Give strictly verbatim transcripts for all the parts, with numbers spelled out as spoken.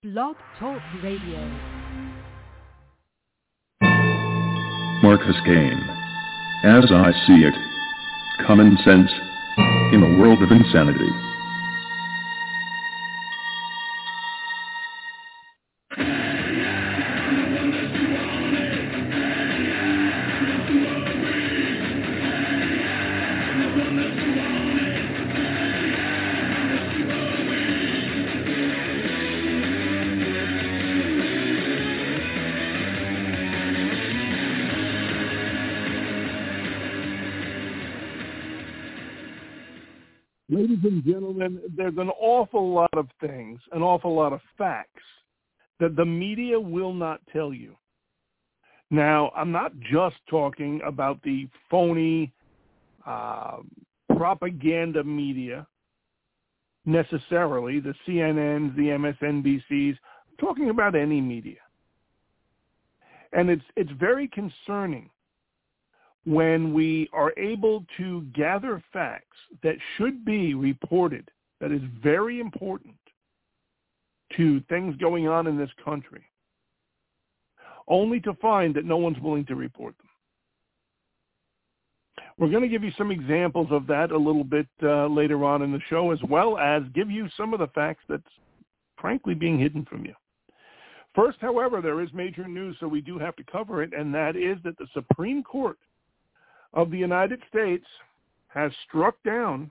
Blog Talk Radio. Marcus Kane. As I see it, common sense in a world of insanity. Ladies and gentlemen, there's an awful lot of things, an awful lot of facts that the media will not tell you. Now, I'm not just talking about the phony uh, propaganda media necessarily, the C N Ns, the M S N B Cs. I'm talking about any media. And it's it's very concerning when we are able to gather facts that should be reported, that is very important to things going on in this country, only to find that no one's willing to report them. We're going to give you some examples of that a little bit uh, later on in the show, as well as give you some of the facts that's frankly being hidden from you. First, however, there is major news, so we do have to cover it, and that is that the Supreme Court of the United States has struck down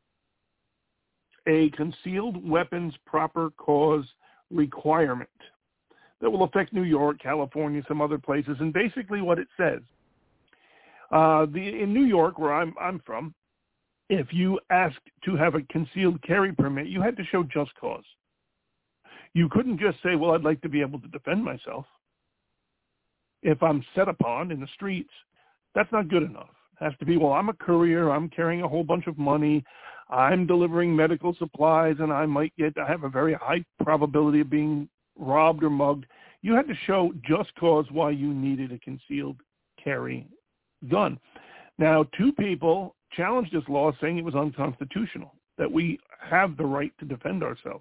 a concealed weapons proper cause requirement that will affect New York, California, some other places. And basically what it says, uh, the, in New York, where I'm, I'm from, if you asked to have a concealed carry permit, you had to show just cause. You couldn't just say, well, I'd like to be able to defend myself. If I'm set upon in the streets, that's not good enough. It has to be, well, I'm a courier, I'm carrying a whole bunch of money, I'm delivering medical supplies, and I might get, I have a very high probability of being robbed or mugged. You had to show just cause why you needed a concealed carry gun. Now, two people challenged this law saying it was unconstitutional, that we have the right to defend ourselves.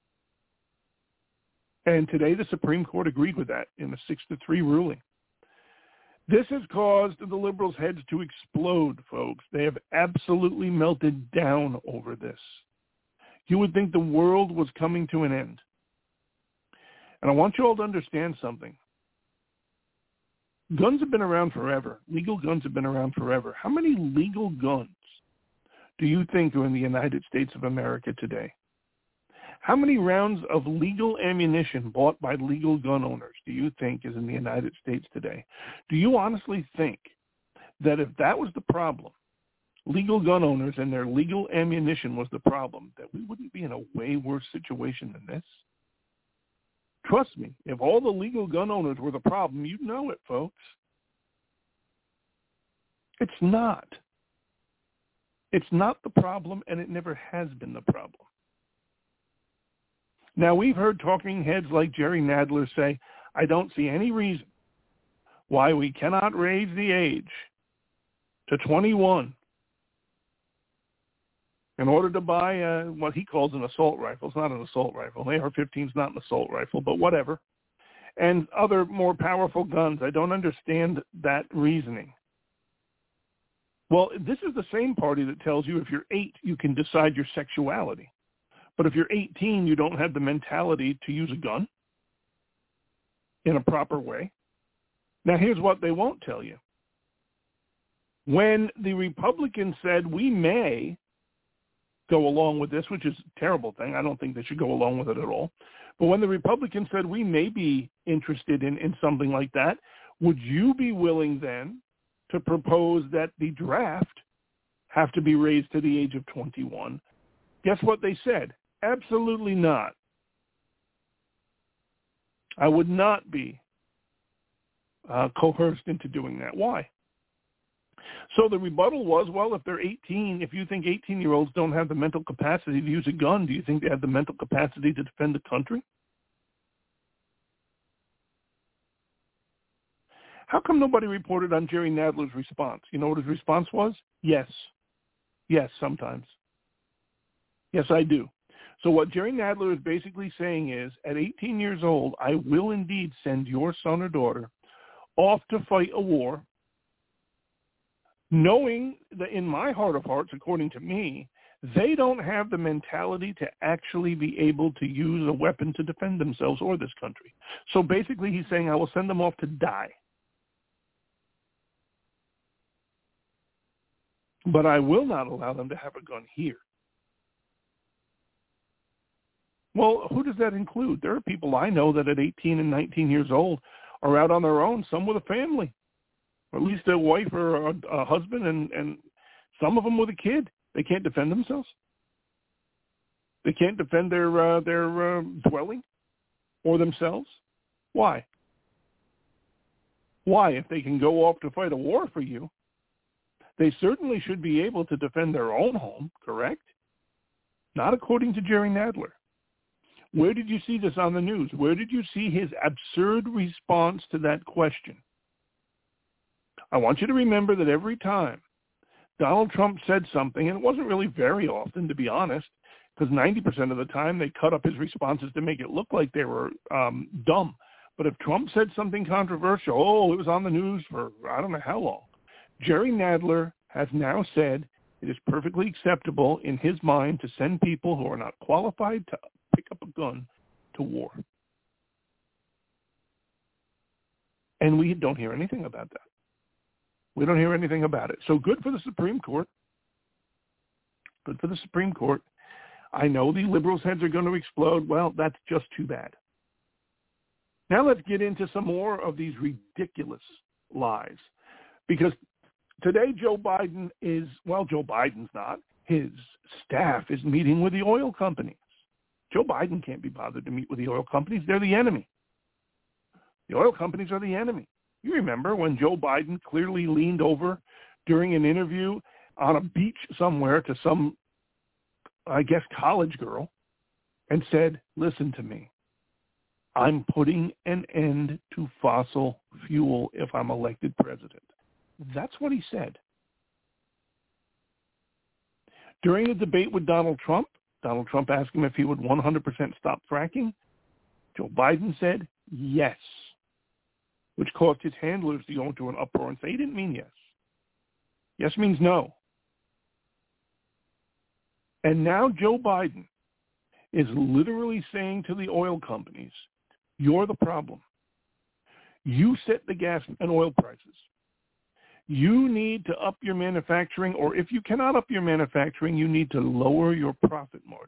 And today the Supreme Court agreed with that in a six to three ruling. This has caused the liberals' heads to explode, folks. They have absolutely melted down over this. You would think the world was coming to an end. And I want you all to understand something. Guns have been around forever. Legal guns have been around forever. How many legal guns do you think are in the United States of America today? How many rounds of legal ammunition bought by legal gun owners do you think is in the United States today? Do you honestly think that if that was the problem, legal gun owners and their legal ammunition was the problem, that we wouldn't be in a way worse situation than this? Trust me, if all the legal gun owners were the problem, you'd know it, folks. It's not. It's not the problem, and it never has been the problem. Now, we've heard talking heads like Jerry Nadler say, I don't see any reason why we cannot raise the age to twenty-one in order to buy a, what he calls an assault rifle. It's not an assault rifle. A R fifteen is not an assault rifle, but whatever. And other more powerful guns. I don't understand that reasoning. Well, this is the same party that tells you if you're eight, you can decide your sexuality. But if you're eighteen, you don't have the mentality to use a gun in a proper way. Now, here's what they won't tell you. When the Republicans said we may go along with this, which is a terrible thing, I don't think they should go along with it at all. But when the Republicans said we may be interested in, in something like that, would you be willing then to propose that the draft have to be raised to the age of twenty-one? Guess what they said? Absolutely not. I would not be uh, coerced into doing that. Why? So the rebuttal was, well, if they're eighteen, if you think eighteen-year-olds don't have the mental capacity to use a gun, do you think they have the mental capacity to defend the country? How come nobody reported on Jerry Nadler's response? You know what his response was? Yes. Yes, sometimes. Yes, I do. So what Jerry Nadler is basically saying is, at eighteen years old, I will indeed send your son or daughter off to fight a war, knowing that in my heart of hearts, according to me, they don't have the mentality to actually be able to use a weapon to defend themselves or this country. So basically he's saying, I will send them off to die. But I will not allow them to have a gun here. Well, who does that include? There are people I know that at eighteen and nineteen years old are out on their own, some with a family, or at least a wife or a, a husband, and, and some of them with a kid. They can't defend themselves. They can't defend their uh, their uh, dwelling or themselves. Why? Why? If they can go off to fight a war for you, they certainly should be able to defend their own home, correct? Not according to Jerry Nadler. Where did you see this on the news? Where did you see his absurd response to that question? I want you to remember that every time Donald Trump said something, and it wasn't really very often, to be honest, because ninety percent of the time they cut up his responses to make it look like they were um, dumb. But if Trump said something controversial, oh, it was on the news for I don't know how long. Jerry Nadler has now said it is perfectly acceptable in his mind to send people who are not qualified to pick up a gun to war. And we don't hear anything about that. We don't hear anything about it. So good for the Supreme Court. Good for the Supreme Court. I know the liberals' heads are going to explode. Well, that's just too bad. Now let's get into some more of these ridiculous lies. Because today Joe Biden is, well, Joe Biden's not. His staff is meeting with the oil companies. Joe Biden can't be bothered to meet with the oil companies. They're the enemy. The oil companies are the enemy. You remember when Joe Biden clearly leaned over during an interview on a beach somewhere to some, I guess, college girl and said, listen to me. I'm putting an end to fossil fuel if I'm elected president. That's what he said. During the debate with Donald Trump, Donald Trump asked him if he would one hundred percent stop fracking. Joe Biden said yes, which caused his handlers to go into an uproar and say he didn't mean yes. Yes means no. And now Joe Biden is literally saying to the oil companies, you're the problem. You set the gas and oil prices. You need to up your manufacturing, or if you cannot up your manufacturing, you need to lower your profit margin.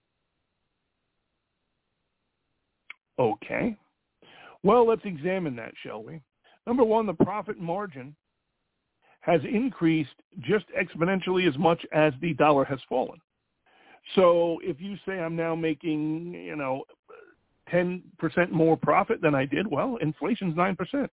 Okay. Well, let's examine that, shall we? Number one, the profit margin has increased just exponentially as much as the dollar has fallen. So if you say I'm now making, you know, ten percent more profit than I did, well, inflation's nine percent.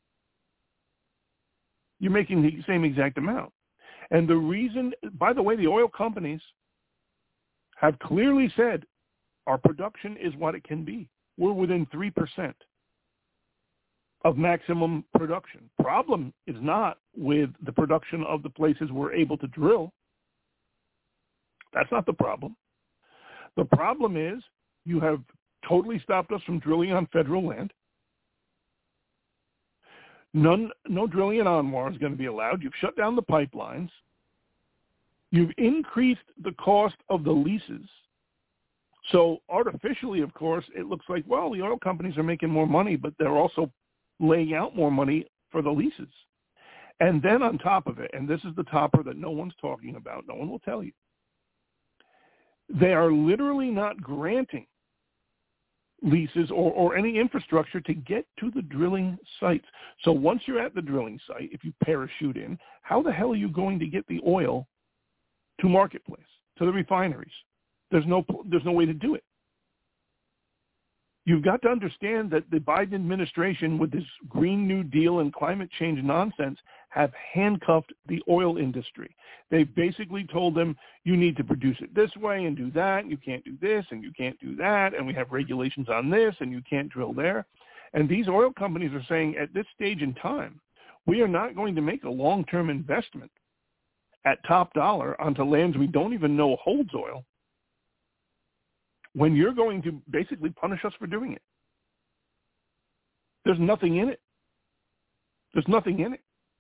You're making the same exact amount. And the reason, by the way, the oil companies have clearly said our production is what it can be. We're within three percent of maximum production. Problem is not with the production of the places we're able to drill. That's not the problem. The problem is you have totally stopped us from drilling on federal land. None, no drilling in ANWR is going to be allowed. You've shut down the pipelines. You've increased the cost of the leases. So artificially, of course, it looks like, well, the oil companies are making more money, but they're also laying out more money for the leases. And then on top of it, and this is the topper that no one's talking about, no one will tell you, they are literally not granting leases or, or any infrastructure to get to the drilling sites. So once you're at the drilling site, if you parachute in, how the hell are you going to get the oil to marketplace, to the refineries? There's no, there's no way to do it. You've got to understand that the Biden administration, with this Green New Deal and climate change nonsense, have handcuffed the oil industry. They've basically told them, you need to produce it this way and do that, and you can't do this, and you can't do that, and we have regulations on this, and you can't drill there. And these oil companies are saying, at this stage in time, we are not going to make a long-term investment at top dollar onto lands we don't even know holds oil. when you're going to basically punish us for doing it? There's nothing in it. There's nothing in it.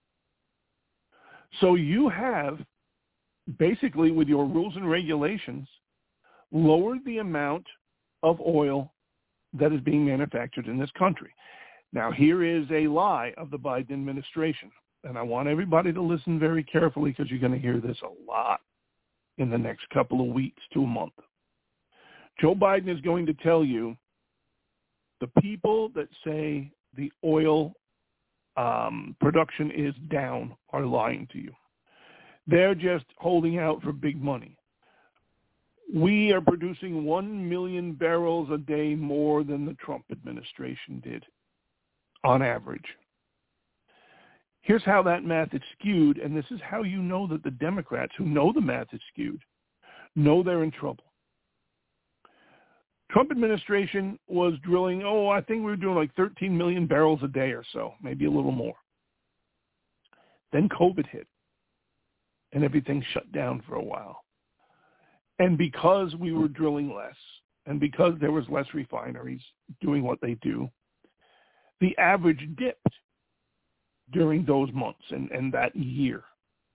So you have basically, with your rules and regulations, lowered the amount of oil that is being manufactured in this country. Now, here is a lie of the Biden administration, and I want everybody to listen very carefully because you're going to hear this a lot in the next couple of weeks to a month. Joe Biden is going to tell you the people that say the oil um, production is down are lying to you. They're just holding out for big money. We are producing one million barrels a day more than the Trump administration did on average. Here's how that math is skewed, and this is how you know that the Democrats who know the math is skewed know they're in trouble. Trump administration was drilling, oh, I think we were doing like thirteen million barrels a day or so, maybe a little more. Then COVID hit, and everything shut down for a while. And because we were drilling less, and because there was less refineries doing what they do, the average dipped during those months and, and that year.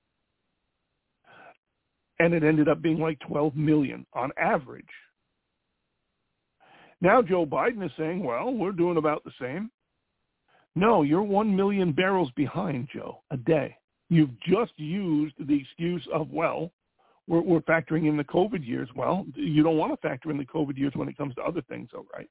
And it ended up being like twelve million on average. Now Joe Biden is saying, well, we're doing about the same. No, you're one million barrels behind, Joe, a day. You've just used the excuse of, well, we're, we're factoring in the COVID years. Well, you don't want to factor in the COVID years when it comes to other things, all right?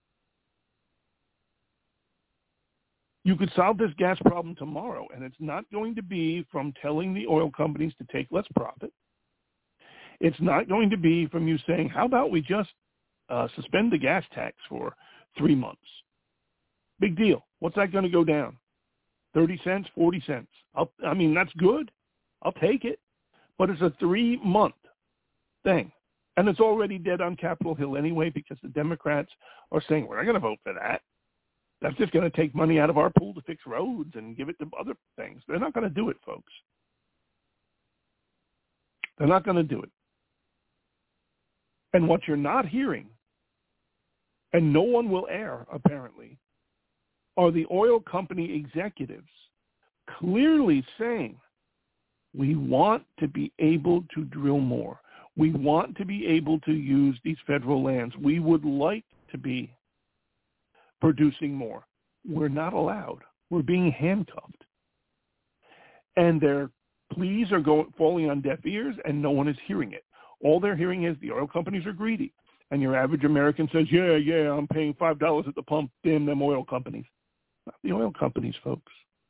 You could solve this gas problem tomorrow, and it's not going to be from telling the oil companies to take less profit. It's not going to be from you saying, how about we just uh, suspend the gas tax for three months? Big deal. What's that going to go down? thirty cents, forty cents. I'll, I mean, that's good. I'll take it. But it's a three-month thing. And it's already dead on Capitol Hill anyway because the Democrats are saying, we're not going to vote for that. That's just going to take money out of our pool to fix roads and give it to other things. They're not going to do it, folks. They're not going to do it. And what you're not hearing, and no one will air, apparently, are the oil company executives clearly saying, we want to be able to drill more. We want to be able to use these federal lands. We would like to be producing more. We're not allowed. We're being handcuffed. And their pleas are going, falling on deaf ears, and no one is hearing it. All they're hearing is the oil companies are greedy. And your average American says, yeah, yeah, I'm paying five dollars at the pump. Damn them oil companies. Not the oil companies, folks.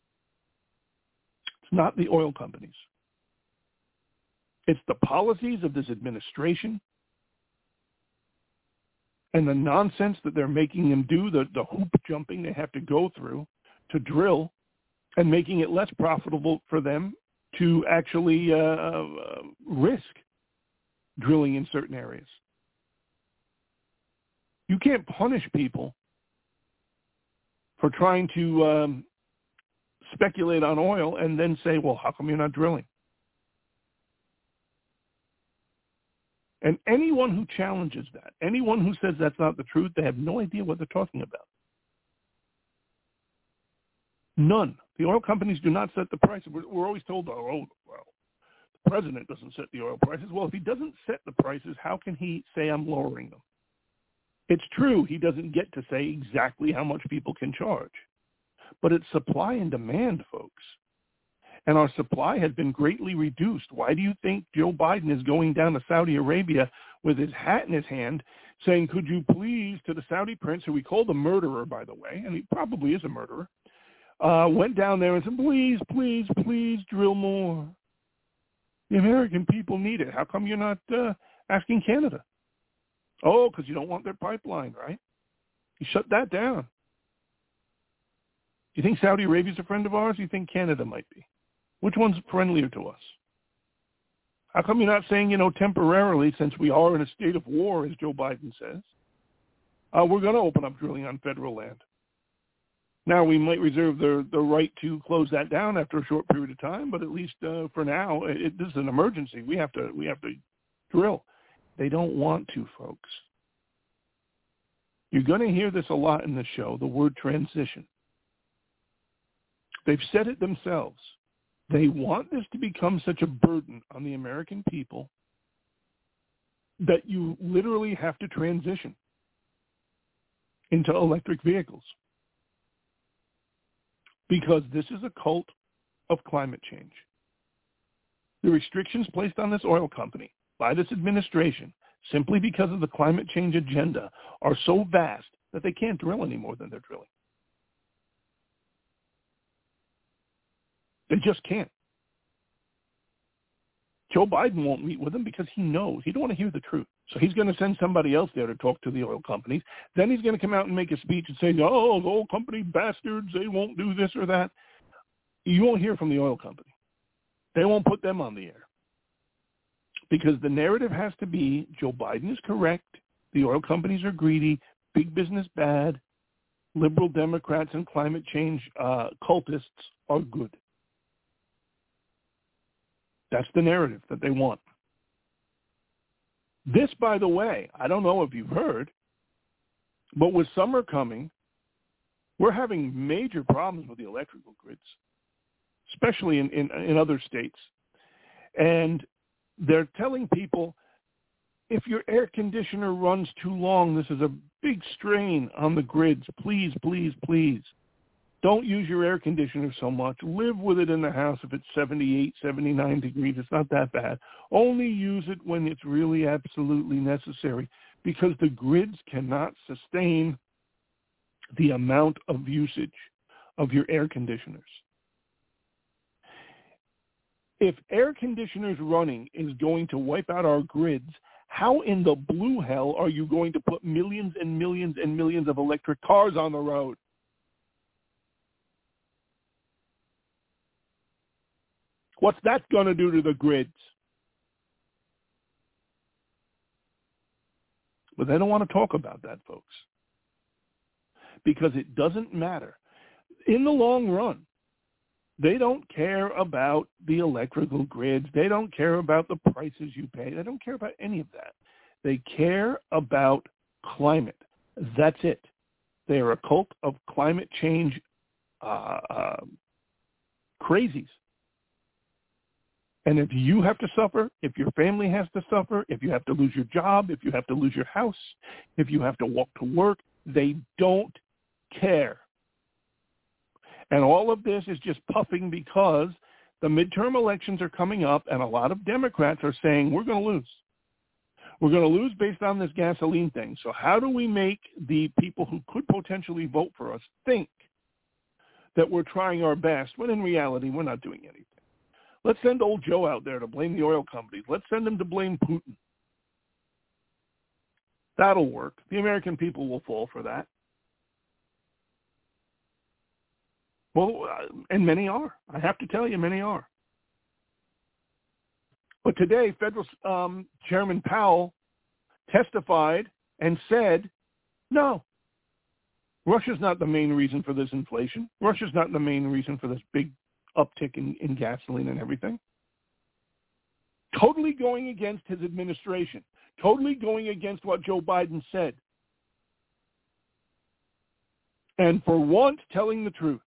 It's not the oil companies. It's the policies of this administration and the nonsense that they're making them do, the, the hoop jumping they have to go through to drill, and making it less profitable for them to actually uh, uh, risk drilling in certain areas. You can't punish people for trying to um, speculate on oil and then say, well, how come you're not drilling? And anyone who challenges that, anyone who says that's not the truth, they have no idea what they're talking about. None. The oil companies do not set the price. We're, we're always told, oh, oh, well, the president doesn't set the oil prices. Well, if he doesn't set the prices, how can he say I'm lowering them? It's true he doesn't get to say exactly how much people can charge. But it's supply and demand, folks. And our supply has been greatly reduced. Why do you think Joe Biden is going down to Saudi Arabia with his hat in his hand saying, could you please, to the Saudi prince, who we called a murderer, by the way, and he probably is a murderer, uh, went down there and said, please, please, please drill more. The American people need it. How come you're not uh, asking Canada? Oh, because you don't want their pipeline, right? You shut that down. You think Saudi Arabia's a friend of ours? You think Canada might be? Which one's friendlier to us? How come you're not saying, you know, temporarily, since we are in a state of war, as Joe Biden says, uh, we're going to open up drilling on federal land? Now, we might reserve the the right to close that down after a short period of time, but at least uh, for now, it, this is an emergency. We have to we have to drill. They don't want to, folks. You're going to hear this a lot in the show, the word transition. They've said it themselves. They want this to become such a burden on the American people that you literally have to transition into electric vehicles, because this is a cult of climate change. The restrictions placed on this oil company by this administration, simply because of the climate change agenda, are so vast that they can't drill any more than they're drilling. They just can't. Joe Biden won't meet with them because he knows. He don't want to hear the truth. So he's going to send somebody else there to talk to the oil companies. Then he's going to come out and make a speech and say, oh, the oil company bastards, they won't do this or that. You won't hear from the oil company. They won't put them on the air. Because the narrative has to be Joe Biden is correct, the oil companies are greedy, big business bad, liberal Democrats and climate change uh, cultists are good. That's the narrative that they want. This, by the way, I don't know if you've heard, but with summer coming, we're having major problems with the electrical grids, especially in, in, in other states. And they're telling people, if your air conditioner runs too long, this is a big strain on the grids. Please, please, please, don't use your air conditioner so much. Live with it in the house if it's seventy-eight, seventy-nine degrees. It's not that bad. Only use it when it's really absolutely necessary, because the grids cannot sustain the amount of usage of your air conditioners. If air conditioners running is going to wipe out our grids, how in the blue hell are you going to put millions and millions and millions of electric cars on the road? What's that going to do to the grids? But they don't want to talk about that, folks, because it doesn't matter. In the long run, they don't care about the electrical grids. They don't care about the prices you pay. They don't care about any of that. They care about climate. That's it. They are a cult of climate change uh, uh, crazies. And if you have to suffer, if your family has to suffer, if you have to lose your job, if you have to lose your house, if you have to walk to work, they don't care. And all of this is just puffing because the midterm elections are coming up, and a lot of Democrats are saying, we're going to lose. We're going to lose based on this gasoline thing. So how do we make the people who could potentially vote for us think that we're trying our best, when in reality we're not doing anything? Let's send old Joe out there to blame the oil companies. Let's send him to blame Putin. That'll work. The American people will fall for that. Well, uh, and many are. I have to tell you, many are. But today, Federal um, Chairman Powell testified and said, no, Russia's not the main reason for this inflation. Russia's not the main reason for this big uptick in, in gasoline and everything. Totally going against his administration. Totally going against what Joe Biden said. And for once, telling the truth.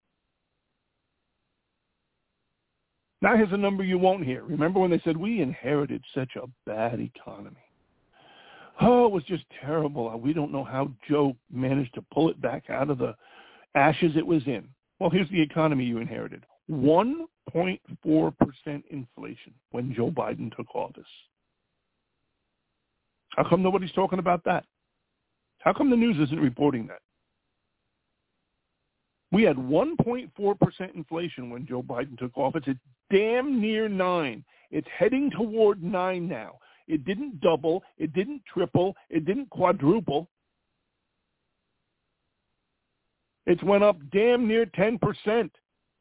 Now here's a number you won't hear. Remember when they said, we inherited such a bad economy. Oh, it was just terrible. We don't know how Joe managed to pull it back out of the ashes it was in. Well, here's the economy you inherited. one point four percent inflation when Joe Biden took office. How come nobody's talking about that? How come the news isn't reporting that? We had one point four percent inflation when Joe Biden took office. It's damn near nine. It's heading toward nine now. It didn't double. It didn't triple. It didn't quadruple. It's went up damn near ten percent.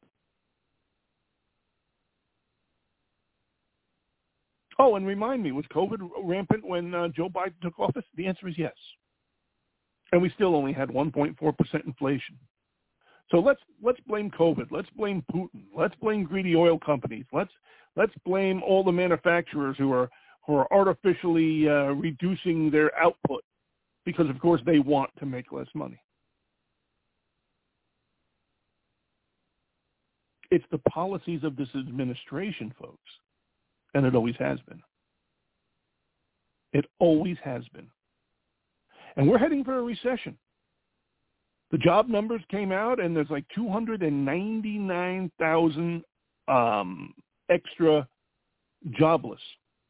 Oh, and remind me, was COVID rampant when uh, Joe Biden took office? The answer is yes. And we still only had one point four percent inflation. So let's let's blame COVID. Let's blame Putin. Let's blame greedy oil companies. Let's let's blame all the manufacturers who are who are artificially uh, reducing their output because, of course, they want to make less money. It's the policies of this administration, folks, and it always has been. It always has been. And we're heading for a recession. The job numbers came out, and there's like two hundred ninety-nine thousand um, extra jobless.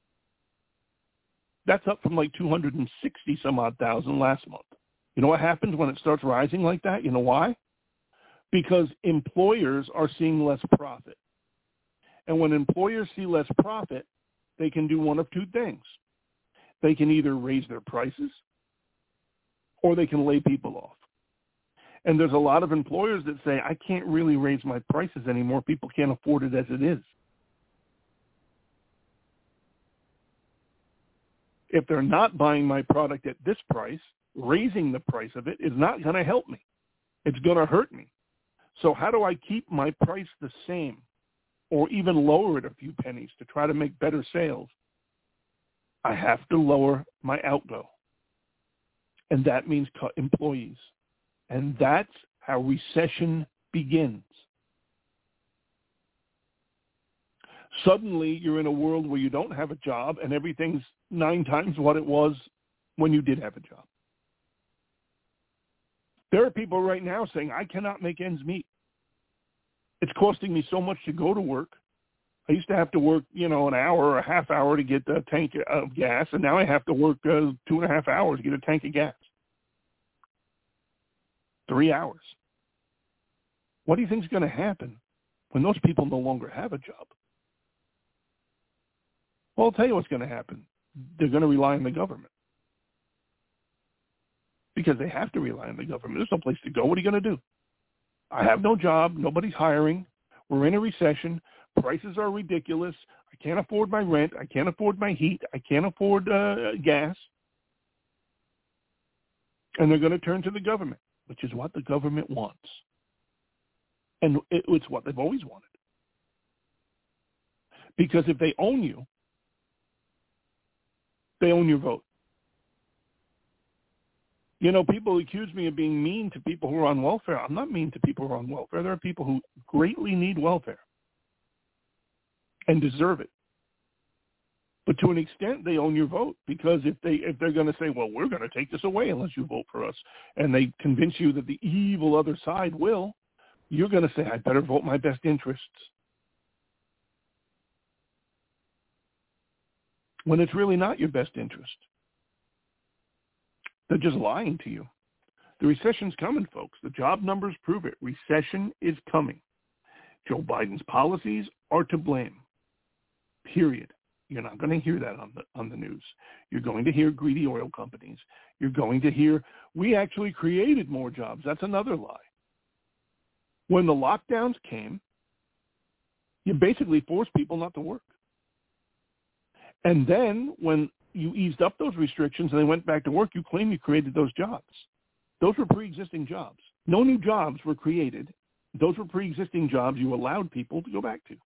That's up from like two hundred sixty some odd thousand last month. You know what happens when it starts rising like that? You know why? Because employers are seeing less profit. And when employers see less profit, they can do one of two things. They can either raise their prices or they can lay people off. And there's a lot of employers that say, I can't really raise my prices anymore. People can't afford it as it is. If they're not buying my product at this price, raising the price of it is not going to help me. It's going to hurt me. So how do I keep my price the same or even lower it a few pennies to try to make better sales? I have to lower my outgo. And that means cut employees. And that's how recession begins. Suddenly, you're in a world where you don't have a job and everything's nine times what it was when you did have a job. There are people right now saying, I cannot make ends meet. It's costing me so much to go to work. I used to have to work, you know, an hour or a half hour to get a tank of gas, and now I have to work uh, two and a half hours to get a tank of gas. Three hours. What do you think is going to happen when those people no longer have a job? Well, I'll tell you what's going to happen. They're going to rely on the government. Because they have to rely on the government. There's no place to go. What are you going to do? I have no job. Nobody's hiring. We're in a recession. Prices are ridiculous. I can't afford my rent. I can't afford my heat. I can't afford uh, gas. And they're going to turn to the government, which is what the government wants. And it, it's what they've always wanted. Because if they own you, they own your vote. You know, people accuse me of being mean to people who are on welfare. I'm not mean to people who are on welfare. There are people who greatly need welfare and deserve it. But to an extent, they own your vote, because if, they, if they're going to say, well, we're going to take this away unless you vote for us, and they convince you that the evil other side will, you're going to say, I better vote my best interests. When it's really not your best interest. They're just lying to you. The recession's coming, folks. The job numbers prove it. Recession is coming. Joe Biden's policies are to blame. Period. You're not going to hear that on the on the news. You're going to hear greedy oil companies. You're going to hear, we actually created more jobs. That's another lie. When the lockdowns came, you basically forced people not to work. And then when you eased up those restrictions and they went back to work, you claim you created those jobs. Those were pre-existing jobs. No new jobs were created. Those were pre-existing jobs you allowed people to go back to.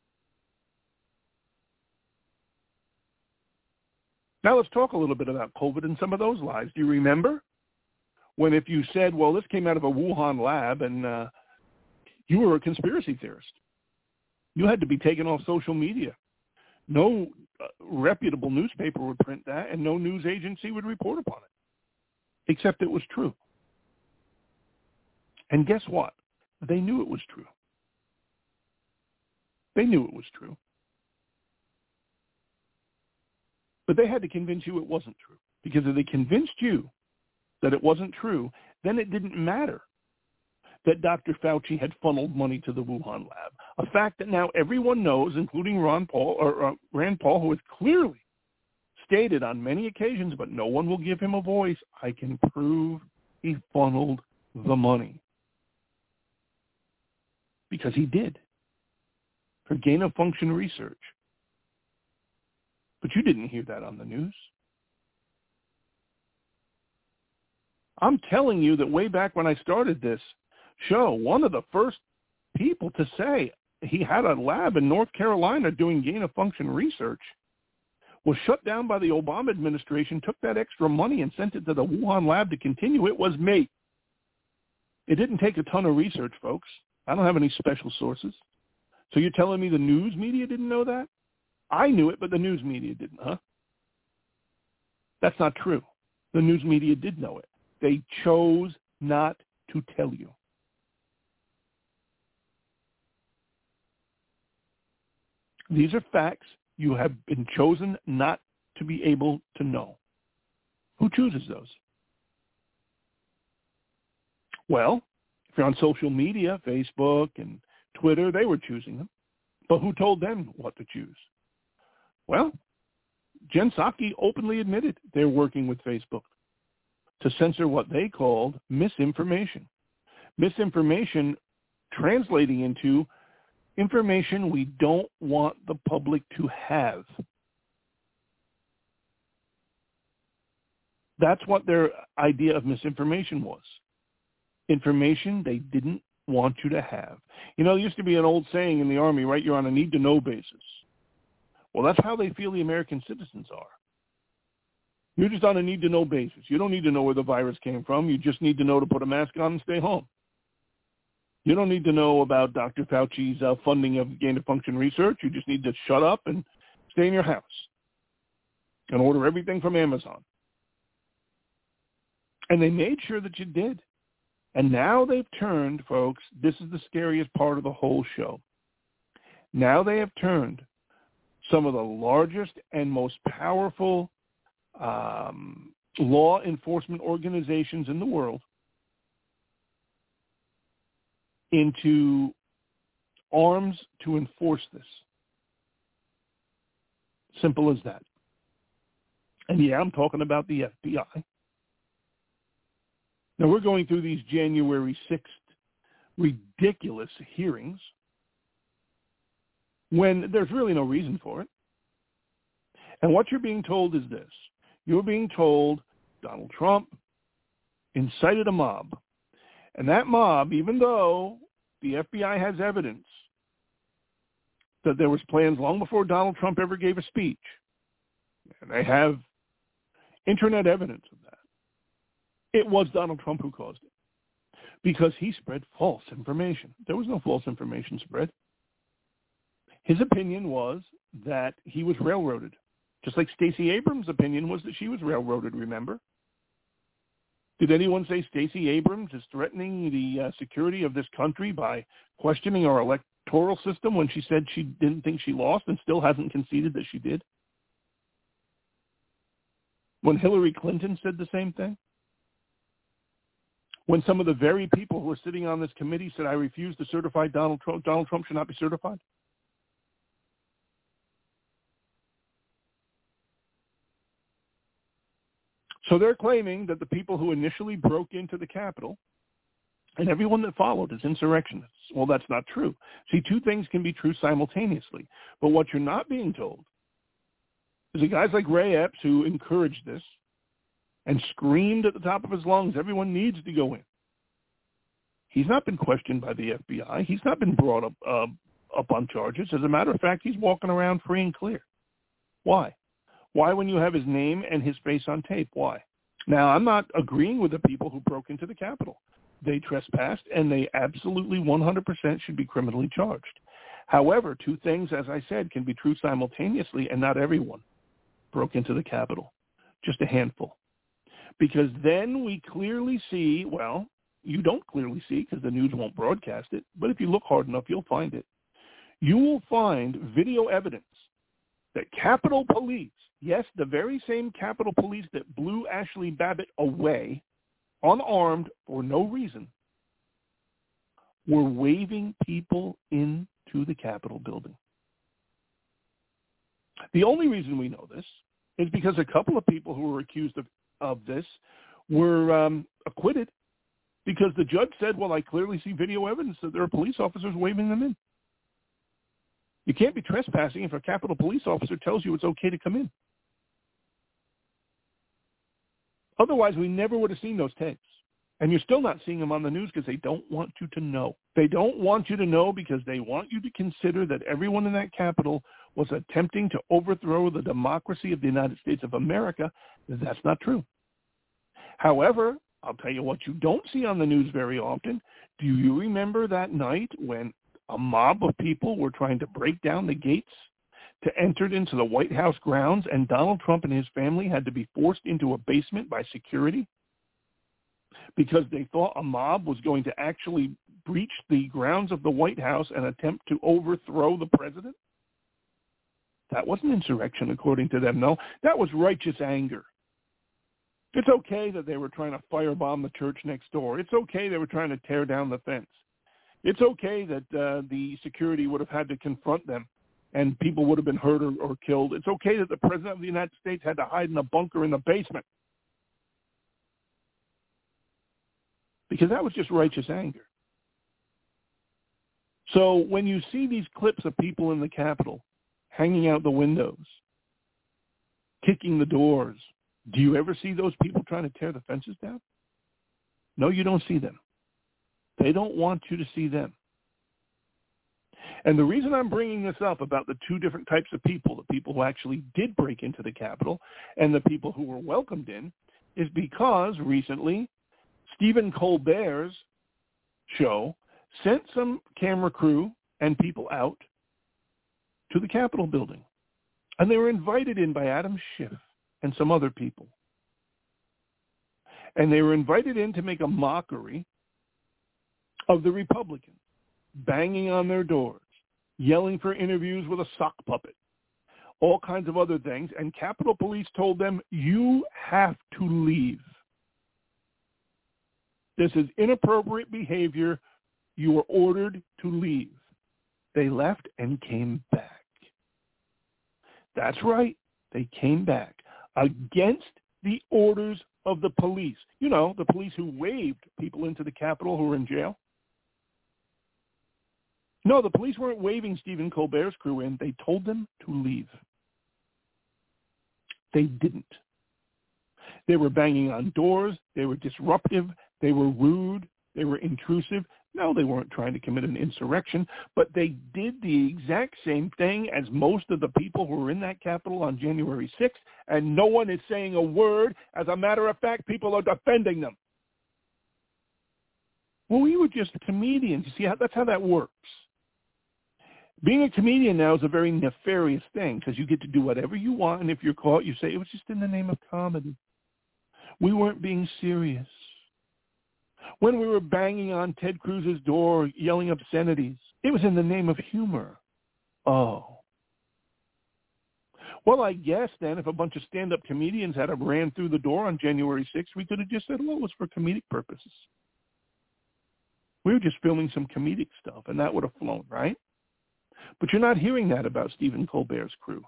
Now let's talk a little bit about COVID and some of those lies. Do you remember when if you said, well, this came out of a Wuhan lab and uh, you were a conspiracy theorist? You had to be taken off social media. No uh, reputable newspaper would print that, and no news agency would report upon it, except it was true. And guess what? They knew it was true. They knew it was true. But they had to convince you it wasn't true. Because if they convinced you that it wasn't true, then it didn't matter that Doctor Fauci had funneled money to the Wuhan lab. A fact that now everyone knows, including Ron Paul or uh, Rand Paul, who has clearly stated on many occasions, but no one will give him a voice, I can prove he funneled the money. Because he did. For gain-of-function research. But you didn't hear that on the news. I'm telling you that way back when I started this show, one of the first people to say he had a lab in North Carolina doing gain-of-function research was shut down by the Obama administration, took that extra money and sent it to the Wuhan lab to continue. It was me. It didn't take a ton of research, folks. I don't have any special sources. So you're telling me the news media didn't know that? I knew it, but the news media didn't, huh? That's not true. The news media did know it. They chose not to tell you. These are facts you have been chosen not to be able to know. Who chooses those? Well, if you're on social media, Facebook and Twitter, they were choosing them. But who told them what to choose? Well, Jen Psaki openly admitted they're working with Facebook to censor what they called misinformation. Misinformation translating into information we don't want the public to have. That's what their idea of misinformation was. Information they didn't want you to have. You know, there used to be an old saying in the Army, right? You're on a need-to-know basis. Well, that's how they feel the American citizens are. You're just on a need-to-know basis. You don't need to know where the virus came from. You just need to know to put a mask on and stay home. You don't need to know about Doctor Fauci's uh, funding of gain-of-function research. You just need to shut up and stay in your house and order everything from Amazon. And they made sure that you did. And now they've turned, folks, this is the scariest part of the whole show. Now they have turned some of the largest and most powerful um, law enforcement organizations in the world into arms to enforce this. Simple as that. And yeah, I'm talking about the F B I. Now, we're going through these January sixth ridiculous hearings when there's really no reason for it. And what you're being told is this. You're being told Donald Trump incited a mob. And that mob, even though the F B I has evidence that there was plans long before Donald Trump ever gave a speech, and they have internet evidence of that, it was Donald Trump who caused it because he spread false information. There was no false information spread. His opinion was that he was railroaded, just like Stacey Abrams' opinion was that she was railroaded, remember? Did anyone say Stacey Abrams is threatening the uh, security of this country by questioning our electoral system when she said she didn't think she lost and still hasn't conceded that she did? When Hillary Clinton said the same thing? When some of the very people who were sitting on this committee said, I refuse to certify Donald Trump, Donald Trump should not be certified? So they're claiming that the people who initially broke into the Capitol and everyone that followed is insurrectionists. Well, that's not true. See, two things can be true simultaneously. But what you're not being told is that guys like Ray Epps who encouraged this and screamed at the top of his lungs, everyone needs to go in. He's not been questioned by the F B I. He's not been brought up, uh, up on charges. As a matter of fact, he's walking around free and clear. Why? Why when you have his name and his face on tape? Why? Now, I'm not agreeing with the people who broke into the Capitol. They trespassed, and they absolutely one hundred percent should be criminally charged. However, two things, as I said, can be true simultaneously, and not everyone broke into the Capitol, just a handful. Because then we clearly see, well, you don't clearly see because the news won't broadcast it, but if you look hard enough, you'll find it. You will find video evidence that Capitol Police, yes, the very same Capitol Police that blew Ashley Babbitt away, unarmed for no reason, were waving people into the Capitol building. The only reason we know this is because a couple of people who were accused of, of this were um, acquitted because the judge said, well, I clearly see video evidence that there are police officers waving them in. You can't be trespassing if a Capitol Police officer tells you it's okay to come in. Otherwise, we never would have seen those tapes. And you're still not seeing them on the news because they don't want you to know. They don't want you to know because they want you to consider that everyone in that Capitol was attempting to overthrow the democracy of the United States of America. That's not true. However, I'll tell you what you don't see on the news very often. Do you remember that night when a mob of people were trying to break down the gates to enter into the White House grounds, and Donald Trump and his family had to be forced into a basement by security because they thought a mob was going to actually breach the grounds of the White House and attempt to overthrow the president? That wasn't insurrection, according to them, no. That was righteous anger. It's okay that they were trying to firebomb the church next door. It's okay they were trying to tear down the fence. It's okay that uh, the security would have had to confront them and people would have been hurt or, or killed. It's okay that the President of the United States had to hide in a bunker in the basement. Because that was just righteous anger. So when you see these clips of people in the Capitol hanging out the windows, kicking the doors, do you ever see those people trying to tear the fences down? No, you don't see them. They don't want you to see them. And the reason I'm bringing this up about the two different types of people, the people who actually did break into the Capitol and the people who were welcomed in, is because recently Stephen Colbert's show sent some camera crew and people out to the Capitol building. And they were invited in by Adam Schiff and some other people. And they were invited in to make a mockery of the Republicans, banging on their doors, yelling for interviews with a sock puppet, all kinds of other things. And Capitol Police told them, you have to leave. This is inappropriate behavior. You are ordered to leave. They left and came back. That's right. They came back against the orders of the police. You know, the police who waved people into the Capitol who were in jail. No, the police weren't waving Stephen Colbert's crew in. They told them to leave. They didn't. They were banging on doors. They were disruptive. They were rude. They were intrusive. No, they weren't trying to commit an insurrection, but they did the exact same thing as most of the people who were in that Capitol on January sixth, and no one is saying a word. As a matter of fact, people are defending them. Well, we were just comedians. You see, how, that's how that works. Being a comedian now is a very nefarious thing because you get to do whatever you want, and if you're caught, you say, it was just in the name of comedy. We weren't being serious. When we were banging on Ted Cruz's door, yelling obscenities, it was in the name of humor. Oh. Well, I guess then if a bunch of stand-up comedians had ran through the door on January sixth, we could have just said, well, it was for comedic purposes. We were just filming some comedic stuff, and that would have flown, right? But you're not hearing that about Stephen Colbert's crew.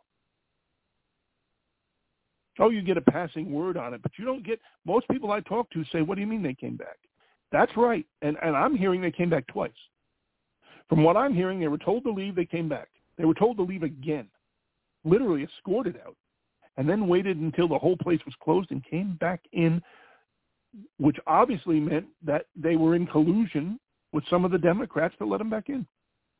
Oh, you get a passing word on it, but you don't get, most people I talk to say, what do you mean they came back? That's right. And, and I'm hearing they came back twice. From what I'm hearing, they were told to leave, they came back. They were told to leave again, literally escorted out, and then waited until the whole place was closed and came back in, which obviously meant that they were in collusion with some of the Democrats to let them back in.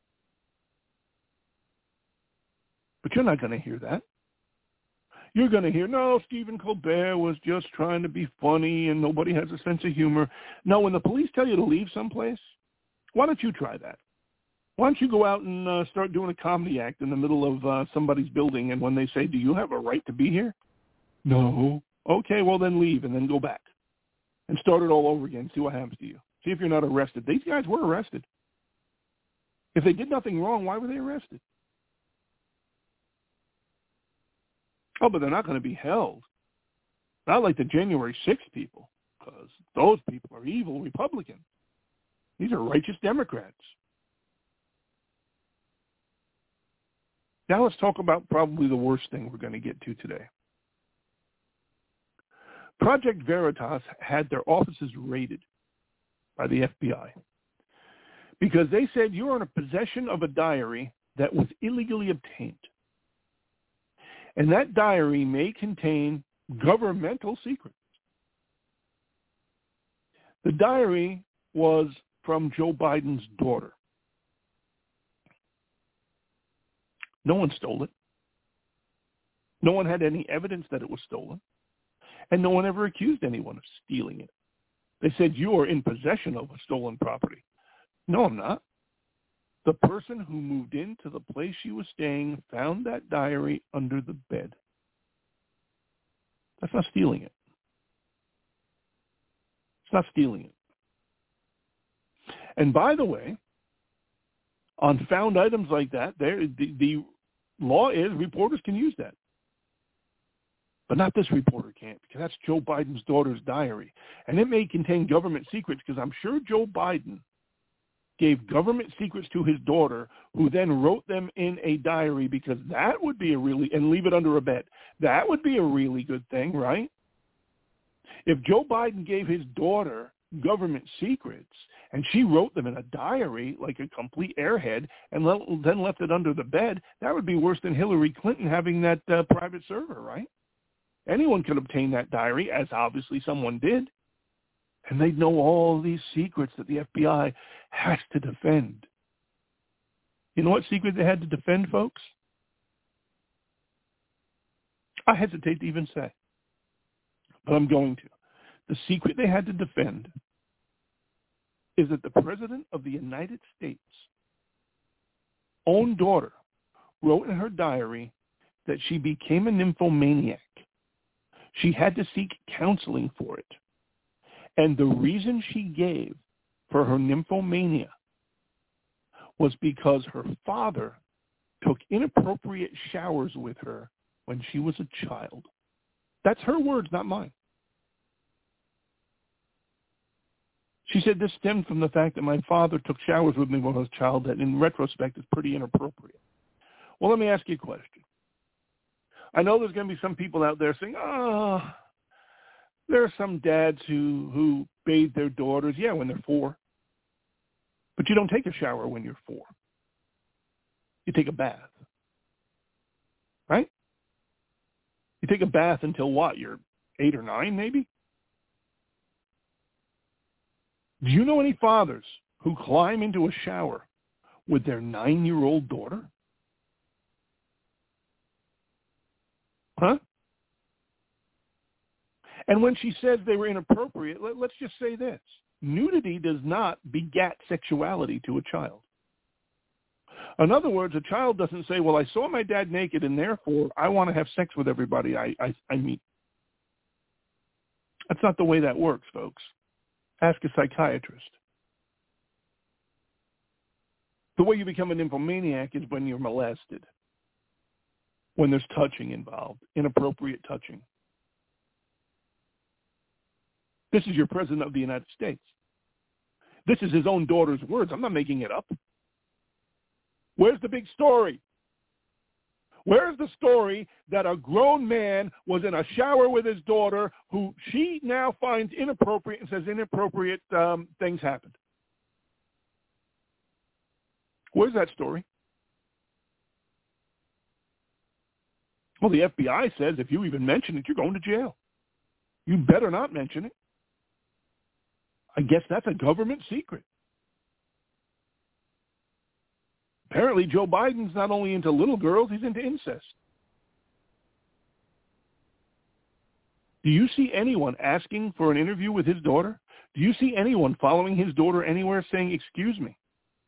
But you're not going to hear that. You're going to hear, no, Stephen Colbert was just trying to be funny and nobody has a sense of humor. No, when the police tell you to leave someplace, why don't you try that? Why don't you go out and uh, start doing a comedy act in the middle of uh, somebody's building, and when they say, do you have a right to be here? No. Okay, well then leave and then go back and start it all over again. See what happens to you. See if you're not arrested. These guys were arrested. If they did nothing wrong, why were they arrested? Oh, but they're not going to be held. Not like the January sixth people, because those people are evil Republicans. These are righteous Democrats. Now let's talk about probably the worst thing we're going to get to today. Project Veritas had their offices raided by the F B I because they said you are in possession of a diary that was illegally obtained. And that diary may contain governmental secrets. The diary was from Joe Biden's daughter. No one stole it. No one had any evidence that it was stolen. And no one ever accused anyone of stealing it. They said, you are in possession of a stolen property. No, I'm not. The person who moved into the place she was staying found that diary under the bed. That's not stealing it. It's not stealing it. And by the way, on found items like that, there the, the law is reporters can use that. But not this reporter can't, because that's Joe Biden's daughter's diary. And it may contain government secrets, because I'm sure Joe Biden gave government secrets to his daughter, who then wrote them in a diary, because that would be a really, and leave it under a bed. That would be a really good thing, right? If Joe Biden gave his daughter government secrets and she wrote them in a diary like a complete airhead and le- then left it under the bed, that would be worse than Hillary Clinton having that uh, private server, right? Anyone could obtain that diary, as obviously someone did. And they'd know all these secrets that the F B I has to defend. You know what secret they had to defend, folks? I hesitate to even say, but I'm going to. The secret they had to defend is that the President of the United States' own daughter wrote in her diary that she became a nymphomaniac. She had to seek counseling for it. And the reason she gave for her nymphomania was because her father took inappropriate showers with her when she was a child. That's her words, not mine. She said this stemmed from the fact that my father took showers with me when I was a child that in retrospect is pretty inappropriate. Well, let me ask you a question. I know there's going to be some people out there saying, oh, there are some dads who, who bathe their daughters, yeah, when they're four. But you don't take a shower when you're four. You take a bath. Right? You take a bath until what? You're eight or nine, maybe? Do you know any fathers who climb into a shower with their nine-year-old daughter? Huh? And when she says they were inappropriate, let, let's just say this. Nudity does not begat sexuality to a child. In other words, a child doesn't say, well, I saw my dad naked and therefore I want to have sex with everybody I, I, I meet. That's not the way that works, folks. Ask a psychiatrist. The way you become a nymphomaniac is when you're molested, when there's touching involved, inappropriate touching. This is your President of the United States. This is his own daughter's words. I'm not making it up. Where's the big story? Where's the story that a grown man was in a shower with his daughter who she now finds inappropriate and says inappropriate um, things happened? Where's that story? Well, the F B I says if you even mention it, you're going to jail. You better not mention it. I guess that's a government secret. Apparently, Joe Biden's not only into little girls, he's into incest. Do you see anyone asking for an interview with his daughter? Do you see anyone following his daughter anywhere saying, excuse me?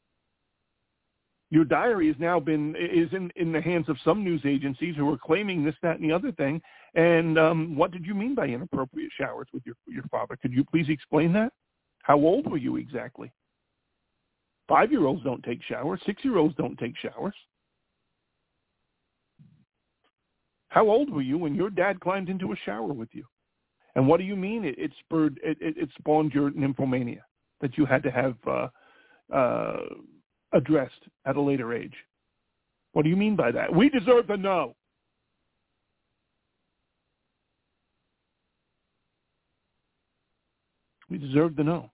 Your diary has now been, is in, in the hands of some news agencies who are claiming this, that, and the other thing. And um, what did you mean by inappropriate showers with your, your father? Could you please explain that? How old were you exactly? Five-year-olds don't take showers. Six-year-olds don't take showers. How old were you when your dad climbed into a shower with you? And what do you mean it, it spurred, it, it, it spawned your nymphomania that you had to have uh, uh, addressed at a later age? What do you mean by that? We deserve to know. We deserve to know.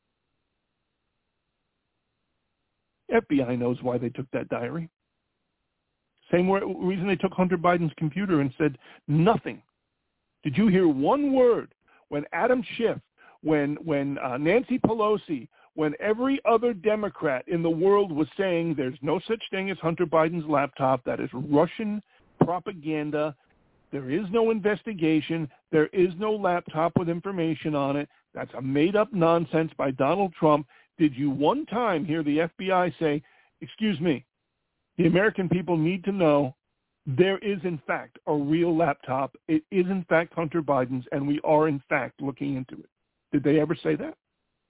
F B I knows why they took that diary. Same reason they took Hunter Biden's computer and said nothing. Did you hear one word when Adam Schiff, when when uh, Nancy Pelosi, when every other Democrat in the world was saying there's no such thing as Hunter Biden's laptop, that is Russian propaganda, there is no investigation, there is no laptop with information on it, that's a made-up nonsense by Donald Trump. Did you one time hear the F B I say, excuse me, the American people need to know there is, in fact, a real laptop. It is, in fact, Hunter Biden's, and we are, in fact, looking into it. Did they ever say that?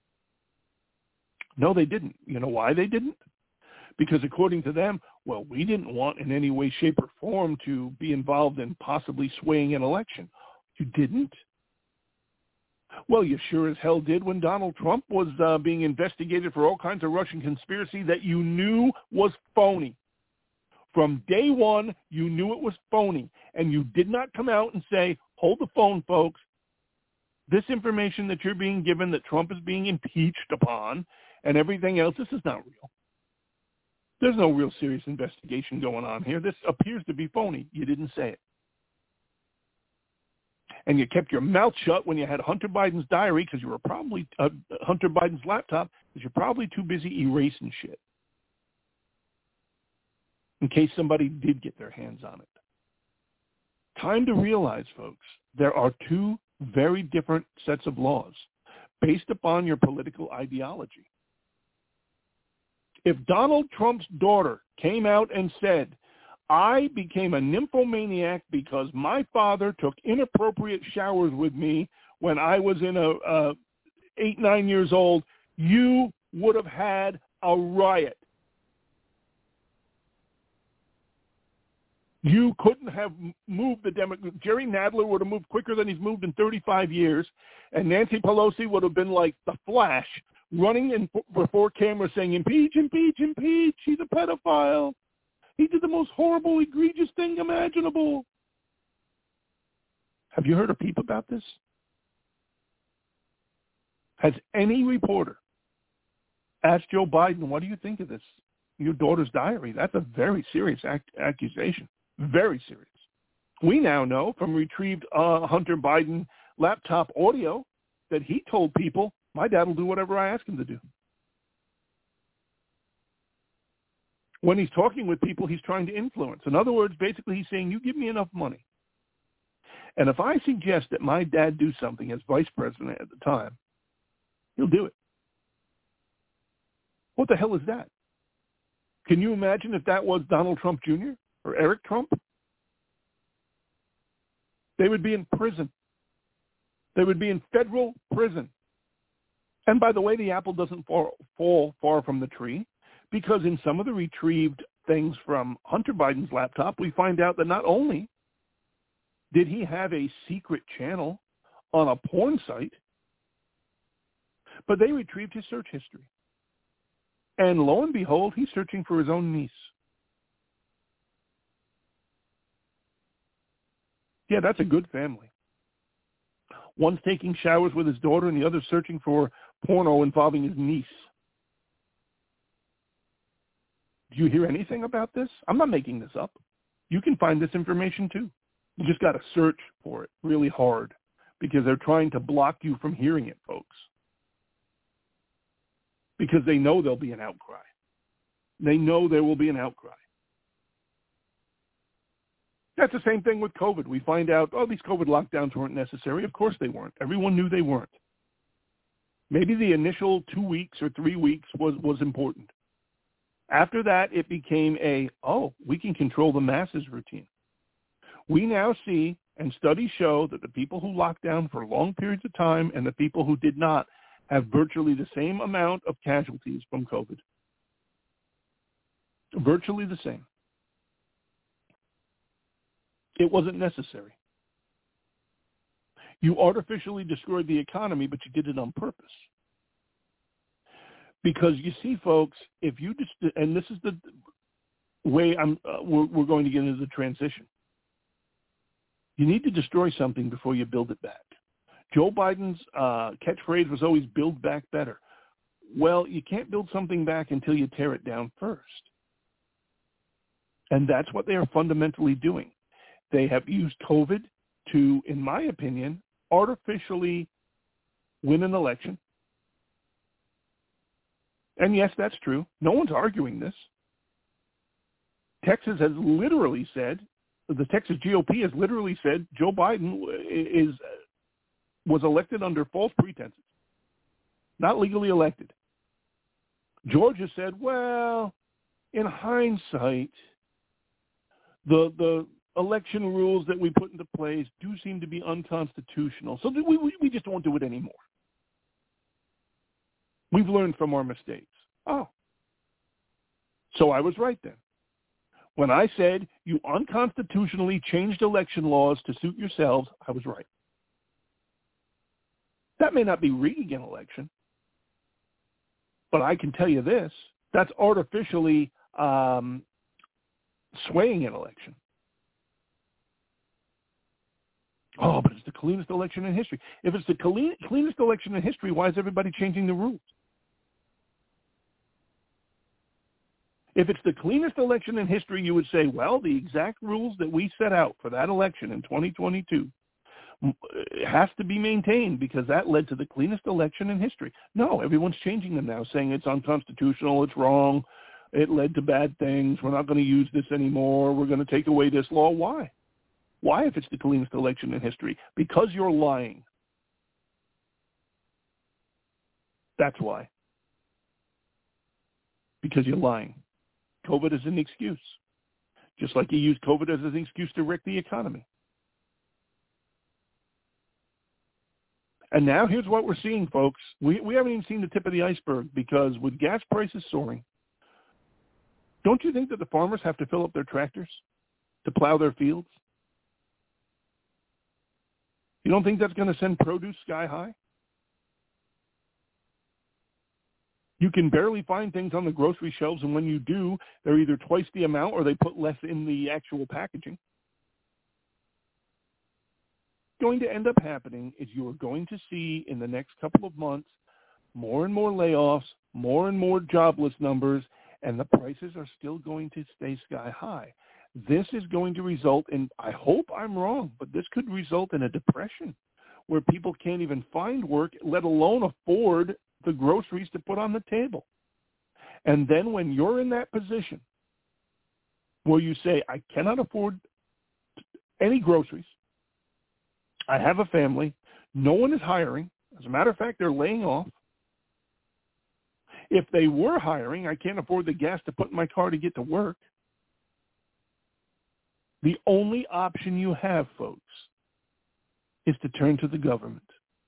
No, they didn't. You know why they didn't? Because according to them, well, we didn't want in any way, shape, or form to be involved in possibly swaying an election. You didn't? Well, you sure as hell did when Donald Trump was uh, being investigated for all kinds of Russian conspiracy that you knew was phony. From day one, you knew it was phony, and you did not come out and say, hold the phone, folks. This information that you're being given, that Trump is being impeached upon, and everything else, this is not real. There's no real serious investigation going on here. This appears to be phony. You didn't say it. And you kept your mouth shut when you had Hunter Biden's diary because you were probably, uh, Hunter Biden's laptop, because you're probably too busy erasing shit in case somebody did get their hands on it. Time to realize, folks, there are two very different sets of laws based upon your political ideology. If Donald Trump's daughter came out and said, I became a nymphomaniac because my father took inappropriate showers with me when I was in a, a eight, nine years old, you would have had a riot. You couldn't have moved the Democrats. Jerry Nadler would have moved quicker than he's moved in thirty-five years, and Nancy Pelosi would have been like the Flash, running in before cameras saying, impeach, impeach, impeach, he's a pedophile. He did the most horrible, egregious thing imaginable. Have you heard a peep about this? Has any reporter asked Joe Biden, what do you think of this? Your daughter's diary. That's a very serious ac- accusation. Very serious. We now know from retrieved uh, Hunter Biden laptop audio that he told people, my dad will do whatever I ask him to do. When he's talking with people, he's trying to influence. In other words, basically he's saying, you give me enough money. And if I suggest that my dad do something as vice president at the time, he'll do it. What the hell is that? Can you imagine if that was Donald Trump Junior or Eric Trump? They would be in prison. They would be in federal prison. And by the way, the apple doesn't fall, fall far from the tree, because in some of the retrieved things from Hunter Biden's laptop, we find out that not only did he have a secret channel on a porn site, but they retrieved his search history. And lo and behold, he's searching for his own niece. Yeah, that's a good family. One's taking showers with his daughter and the other's searching for porno involving his niece. Do you hear anything about this? I'm not making this up. You can find this information too. You just got to search for it really hard because they're trying to block you from hearing it, folks. Because they know there'll be an outcry. They know there will be an outcry. That's the same thing with COVID. We find out, oh, these COVID lockdowns weren't necessary. Of course they weren't. Everyone knew they weren't. Maybe the initial two weeks or three weeks was, was important. After that, it became a, oh, we can control the masses routine. We now see, and studies show, that the people who locked down for long periods of time and the people who did not have virtually the same amount of casualties from COVID. Virtually the same. It wasn't necessary. You artificially destroyed the economy, but you did it on purpose. Because you see, folks, if you just, and this is the way I'm, uh, we're, we're going to get into the transition. You need to destroy something before you build it back. Joe Biden's uh, catchphrase was always build back better. Well, you can't build something back until you tear it down first. And that's what they are fundamentally doing. They have used COVID to, in my opinion, artificially win an election. And yes, that's true. No one's arguing this. Texas has literally said, the Texas G O P has literally said Joe Biden is was elected under false pretenses, not legally elected. Georgia said, well, in hindsight, the the election rules that we put into place do seem to be unconstitutional. So we, we, we just won't do it anymore. We've learned from our mistakes. Oh. So I was right then. When I said you unconstitutionally changed election laws to suit yourselves, I was right. That may not be rigging an election, but I can tell you this, that's artificially um, swaying an election. Oh, but it's the cleanest election in history. If it's the clean, cleanest election in history, why is everybody changing the rules? If it's the cleanest election in history, you would say, well, the exact rules that we set out for that election in twenty twenty-two has to be maintained because that led to the cleanest election in history. No, everyone's changing them now, saying it's unconstitutional, it's wrong, it led to bad things, we're not going to use this anymore, we're going to take away this law. Why? Why, if it's the cleanest election in history? Because you're lying. That's why. Because you're lying. COVID is an excuse, just like you use COVID as an excuse to wreck the economy. And now here's what we're seeing, folks. We, we haven't even seen the tip of the iceberg because with gas prices soaring, don't you think that the farmers have to fill up their tractors to plow their fields? You don't think that's going to send produce sky high? You can barely find things on the grocery shelves, and when you do, they're either twice the amount or they put less in the actual packaging. What's going to end up happening is you are going to see in the next couple of months more and more layoffs, more and more jobless numbers, and the prices are still going to stay sky high. This is going to result in, I hope I'm wrong, but this could result in a depression where people can't even find work, let alone afford the groceries to put on the table. And then when you're in that position where you say, I cannot afford any groceries, I have a family, no one is hiring, as a matter of fact, they're laying off. If they were hiring, I can't afford the gas to put in my car to get to work. The only option you have, folks, is to turn to the government.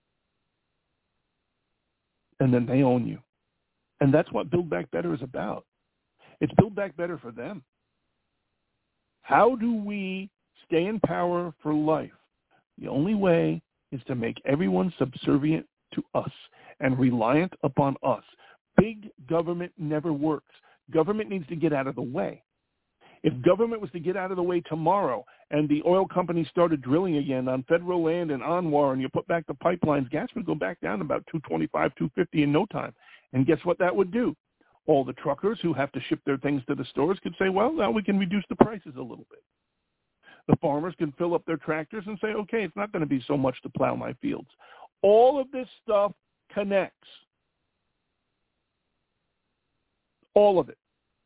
And then they own you. And that's what Build Back Better is about. It's Build Back Better for them. How do we stay in power for life? The only way is to make everyone subservient to us and reliant upon us. Big government never works. Government needs to get out of the way. If government was to get out of the way tomorrow and the oil companies started drilling again on federal land in Anwar and you put back the pipelines, gas would go back down about two twenty-five, two fifty in no time. And guess what that would do? All the truckers who have to ship their things to the stores could say, well, now we can reduce the prices a little bit. The farmers can fill up their tractors and say, okay, it's not going to be so much to plow my fields. All of this stuff connects. All of it.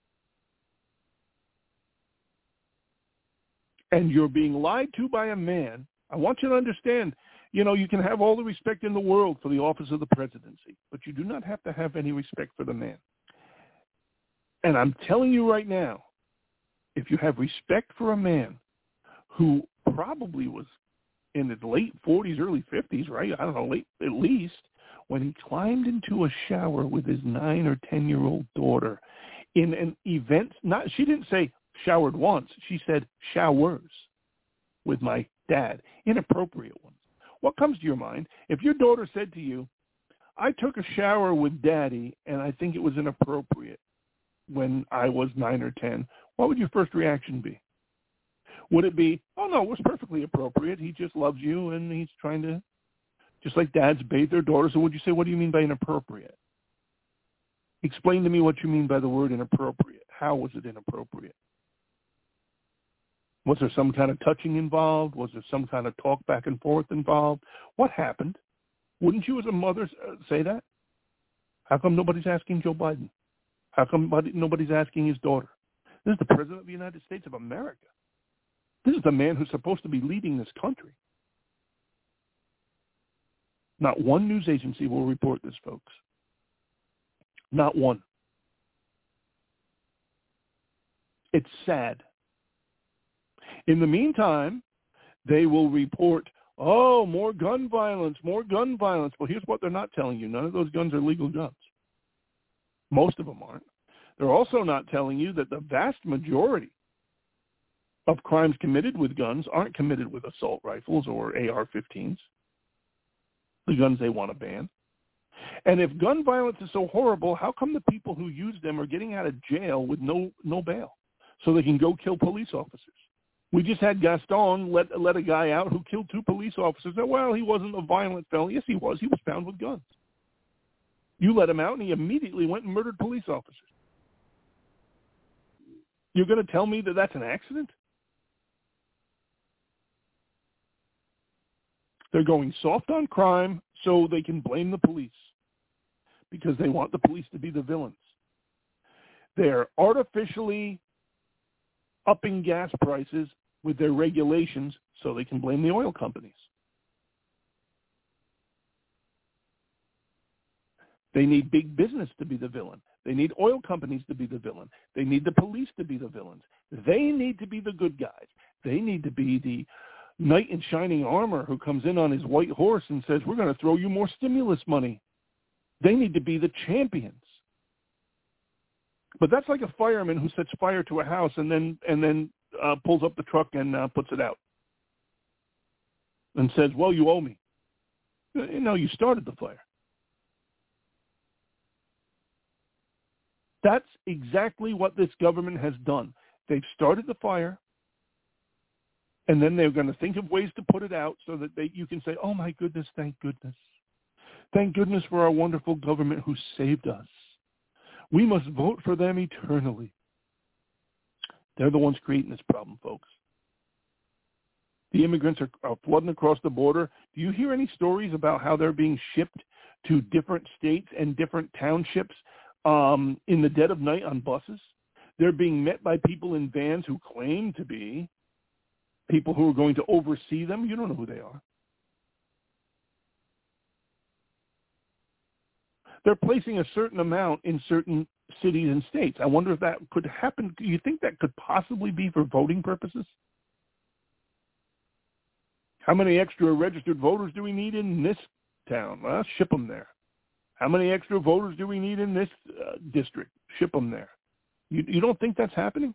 And you're being lied to by a man. I want you to understand, you know, you can have all the respect in the world for the office of the presidency, but you do not have to have any respect for the man. And I'm telling you right now, if you have respect for a man who probably was in his late forties, early fifties, right? I don't know, late, at least, when he climbed into a shower with his nine or ten-year-old daughter in an event, not, she didn't say showered once, she said showers with my dad, inappropriate ones. What comes to your mind if your daughter said to you, I took a shower with daddy and I think it was inappropriate when I was nine or ten? What would your first reaction be? Would it be, oh, no, it was perfectly appropriate. He just loves you and he's trying to, just like dads bathe their daughters. So would you say, what do you mean by inappropriate? Explain to me what you mean by the word inappropriate. How was it inappropriate? Was there some kind of touching involved? Was there some kind of talk back and forth involved? What happened? Wouldn't you as a mother say that? How come nobody's asking Joe Biden? How come nobody's asking his daughter? This is the President of the United States of America. This is the man who's supposed to be leading this country. Not one news agency will report this, folks. Not one. It's sad. In the meantime, they will report, oh, more gun violence, more gun violence. Well, here's what they're not telling you. None of those guns are legal guns. Most of them aren't. They're also not telling you that the vast majority of crimes committed with guns aren't committed with assault rifles or A R fifteens, the guns they want to ban. And if gun violence is so horrible, how come the people who use them are getting out of jail with no no bail so they can go kill police officers? We just had Gaston let let a guy out who killed two police officers. Well, he wasn't a violent felon. Yes, he was. He was found with guns. You let him out, and he immediately went and murdered police officers. You're going to tell me that that's an accident? They're going soft on crime so they can blame the police because they want the police to be the villains. They're artificially upping gas prices with their regulations so they can blame the oil companies. They need big business to be the villain. They need oil companies to be the villain. They need the police to be the villains. They need to be the good guys. They need to be the knight in shining armor who comes in on his white horse and says, we're going to throw you more stimulus money. They need to be the champions. But that's like a fireman who sets fire to a house and then and then uh, pulls up the truck and uh, puts it out and says, well, you owe me. You know, you started the fire. That's exactly what this government has done. They've started the fire, and then they're going to think of ways to put it out so that they, you can say, oh, my goodness, thank goodness. Thank goodness for our wonderful government who saved us. We must vote for them eternally. They're the ones creating this problem, folks. The immigrants are, are flooding across the border. Do you hear any stories about how they're being shipped to different states and different townships um, in the dead of night on buses? They're being met by people in vans who claim to be people who are going to oversee them. You don't know who they are. They're placing a certain amount in certain cities and states. I wonder if that could happen. Do you think that could possibly be for voting purposes? How many extra registered voters do we need in this town? Well, ship them there. How many extra voters do we need in this uh, district? Ship them there. You, you don't think that's happening?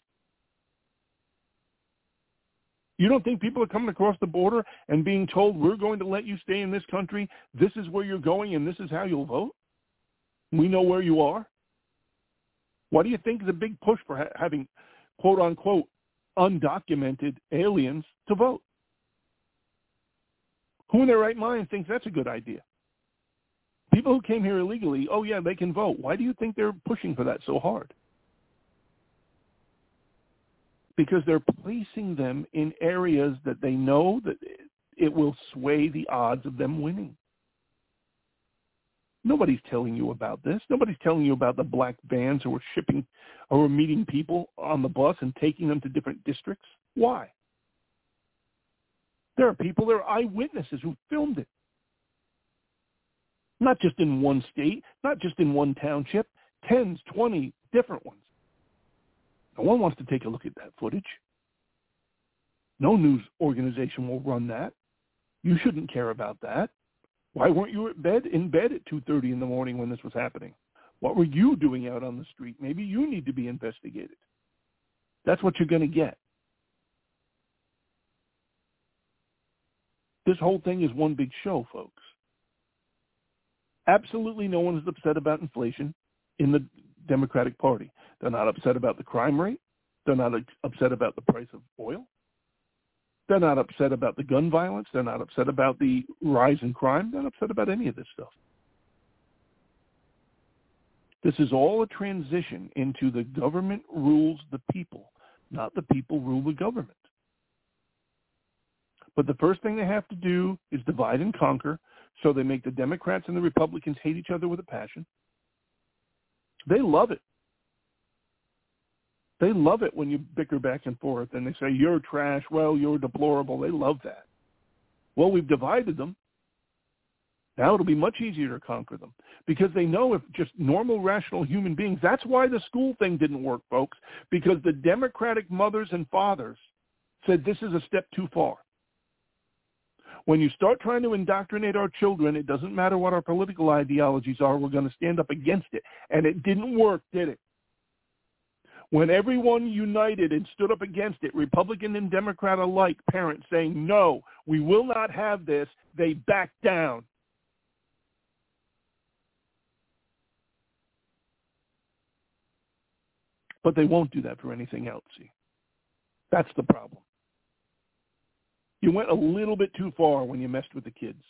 You don't think people are coming across the border and being told, we're going to let you stay in this country, this is where you're going, and this is how you'll vote? We know where you are. Why do you think the big push for ha- having, quote unquote, undocumented aliens to vote? Who in their right mind thinks that's a good idea? People who came here illegally, oh yeah, they can vote. Why do you think they're pushing for that so hard? Because they're placing them in areas that they know that it will sway the odds of them winning. Nobody's telling you about this. Nobody's telling you about the black vans who are shipping or meeting people on the bus and taking them to different districts. Why? There are people, there are eyewitnesses who filmed it. Not just in one state, not just in one township, tens, twenty different ones. No one wants to take a look at that footage. No news organization will run that. You shouldn't care about that. Why weren't you at bed in bed at two thirty in the morning when this was happening? What were you doing out on the street? Maybe you need to be investigated. That's what you're going to get. This whole thing is one big show, folks. Absolutely no one is upset about inflation in the Democratic Party. They're not upset about the crime rate. They're not upset about the price of oil. They're not upset about the gun violence. They're not upset about the rise in crime. They're not upset about any of this stuff. This is all a transition into the government rules the people, not the people rule the government. But the first thing they have to do is divide and conquer, so they make the Democrats and the Republicans hate each other with a passion. They love it. They love it when you bicker back and forth and they say, you're trash, well, you're deplorable. They love that. Well, we've divided them. Now it'll be much easier to conquer them because they know if just normal, rational human beings, that's why the school thing didn't work, folks, because the Democratic mothers and fathers said this is a step too far. When you start trying to indoctrinate our children, it doesn't matter what our political ideologies are, we're going to stand up against it. And it didn't work, did it? When everyone united and stood up against it, Republican and Democrat alike, parents saying, no, we will not have this, they backed down. But they won't do that for anything else, see. That's the problem. You went a little bit too far when you messed with the kids.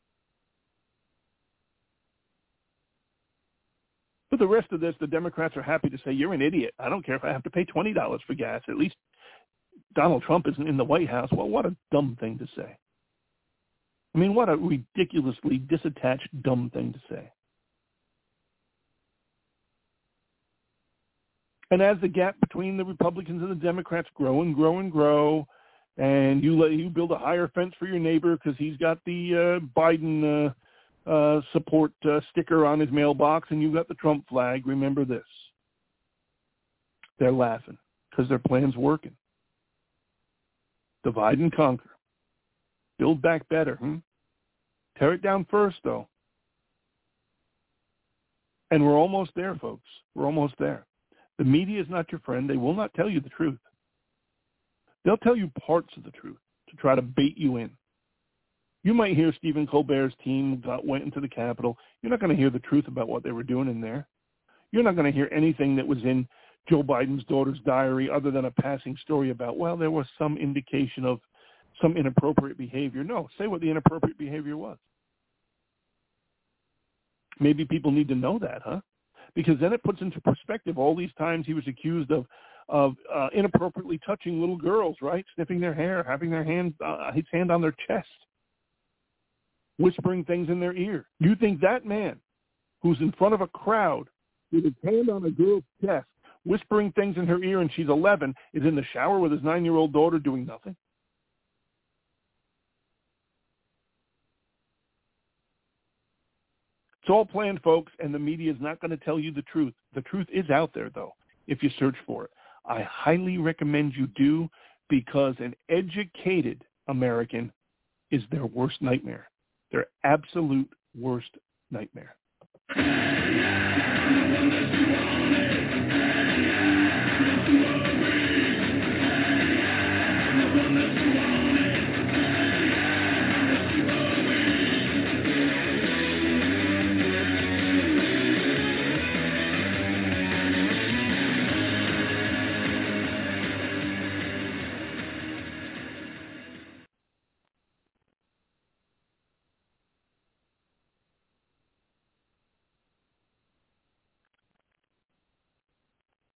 For the rest of this, the Democrats are happy to say, you're an idiot. I don't care if I have to pay twenty dollars for gas. At least Donald Trump isn't in the White House. Well, what a dumb thing to say. I mean, what a ridiculously disattached, dumb thing to say. And as the gap between the Republicans and the Democrats grow and grow and grow, and you let you build a higher fence for your neighbor because he's got the uh, Biden uh, uh, support uh, sticker on his mailbox, and you've got the Trump flag, remember this. They're laughing because their plan's working. Divide and conquer. Build back better. Hmm? Tear it down first, though. And we're almost there, folks. We're almost there. The media is not your friend. They will not tell you the truth. They'll tell you parts of the truth to try to bait you in. You might hear Stephen Colbert's team got, went into the Capitol. You're not going to hear the truth about what they were doing in there. You're not going to hear anything that was in Joe Biden's daughter's diary other than a passing story about, well, there was some indication of some inappropriate behavior. No, say what the inappropriate behavior was. Maybe people need to know that, huh? Because then it puts into perspective all these times he was accused of of uh, inappropriately touching little girls, right? Sniffing their hair, having their hand, uh, his hand on their chest, whispering things in their ear. You think that man who's in front of a crowd with his hand on a girl's chest, whispering things in her ear, and she's eleven, is in the shower with his nine-year-old daughter doing nothing? It's all planned, folks, and the media is not going to tell you the truth. The truth is out there, though, if you search for it. I highly recommend you do, because an educated American is their worst nightmare, their absolute worst nightmare.